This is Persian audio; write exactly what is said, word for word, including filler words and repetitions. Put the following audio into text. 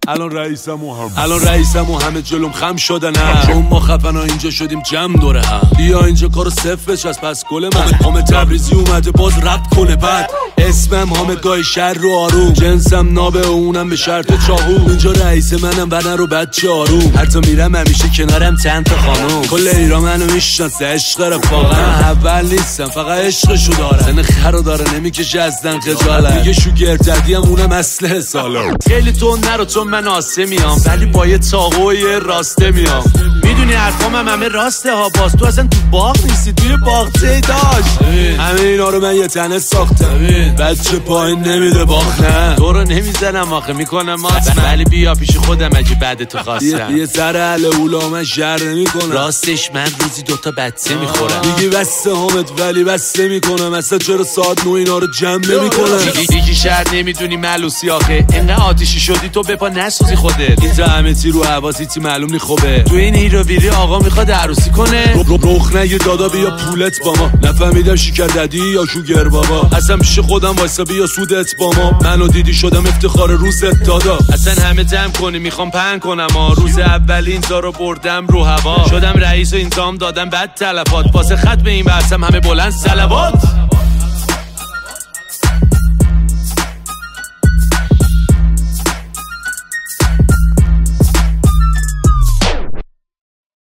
الان رئیسم و هم الان رئیسم و همه جلوم خم شدن هم چون ما خفن ها اینجا شدیم جمع دوره هم بیا اینجا کارو صفر بچ از پس گل من حامد تبریزی اومده باز رپ کنه بعد اسمم حامد گای شر رو آروم جنسم نابه اونم به شرط چاقو اینجا رئیس منم بدن رو بچه آروم هر تا میرم همیشه کنارم چند تا خانوم کل ایران منو میشناسه عشق رفاقم اول نیستم فقط عشقشو دارم سن خرو داره نمیکشه ازدن خجالت میگه شوگر ددی هم اونم اصله سالا خیلی تو نرو چون من آسه میام ولی با یه چاقو و یه راسته میام میدونی حرفام هم همه راسته ها باز تو اصلا تو باغ نیستی توی باغچه داشت همه اینا رو من یه تنه ساختم بچه پایین نمیده باخ نه تو رو نمیزنم آخه میکنم مات ولی بیا پیش خودم اگه بعد تو خواستم یه سر عله اولا من شر نمیکنم راستش من روزی دوتا بچه میخورم میگی بسته حامد ولی بسته میکنم اصلا چرا ساعت نو اینا رو جمع نمیکنم دیگه شهر نمیدونی ملوسی آخه اینقدر آتیشی شدی تو بپا نسوزی خودت این زحمتی رو حواسیتی معلوم نی خوبه تو این هیرو ویری آقا میخواد عروسی کنه رخ نگه دادا بیا پولت با ما نفهمیدم شکر ددی یا شوگر بابا اصلا پیش خودم وایسا بیا سودت با ما منو دیدی شدم افتخار روزت دادا اصلا همه جمع کنی میخوام پهن کنم ها روز اول اینجا رو بردم رو هوا شدم رئیس و اینجام دادم بعد تلفات واسه خط به این بحثم همه بلند صلوات